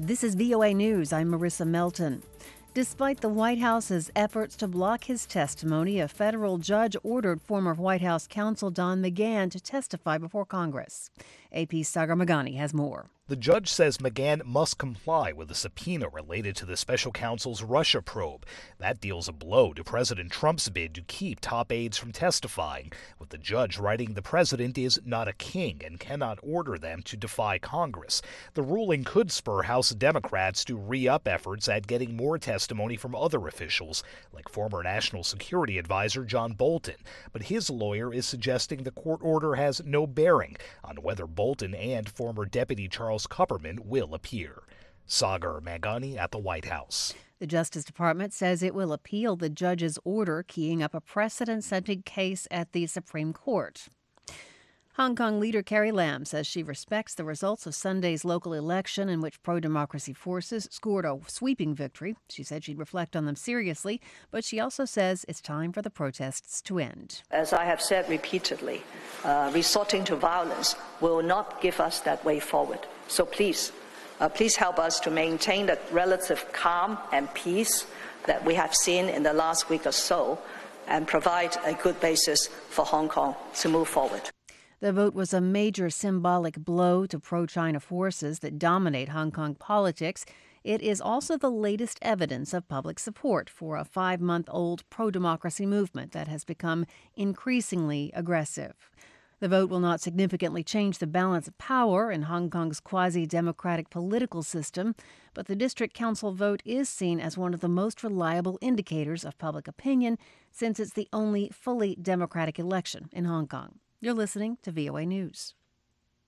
This is VOA News. I'm Marissa Melton. Despite the White House's efforts to block his testimony, a federal judge ordered former White House counsel Don McGahn to testify before Congress. AP's Sagar Meghani has more. The judge says McGahn must comply with a subpoena related to the special counsel's Russia probe. That deals a blow to President Trump's bid to keep top aides from testifying, with the judge writing the president is not a king and cannot order them to defy Congress. The ruling could spur House Democrats to re-up efforts at getting more testimony from other officials, like former National Security Advisor John Bolton. But his lawyer is suggesting the court order has no bearing on whether Bolton and former Deputy Charles Kupperman will appear. Sagar Meghani at the White House. The Justice Department says it will appeal the judge's order, keying up a precedent-setting case at the Supreme Court. Hong Kong leader Carrie Lam says she respects the results of Sunday's local election in which pro-democracy forces scored a sweeping victory. She said she'd reflect on them seriously, but she also says it's time for the protests to end. As I have said repeatedly, resorting to violence will not give us that way forward. So please help us to maintain the relative calm and peace that we have seen in the last week or so and provide a good basis for Hong Kong to move forward. The vote was a major symbolic blow to pro-China forces that dominate Hong Kong politics. It is also the latest evidence of public support for a 5-month-old pro-democracy movement that has become increasingly aggressive. The vote will not significantly change the balance of power in Hong Kong's quasi-democratic political system, but the district council vote is seen as one of the most reliable indicators of public opinion since it's the only fully democratic election in Hong Kong. You're listening to VOA News.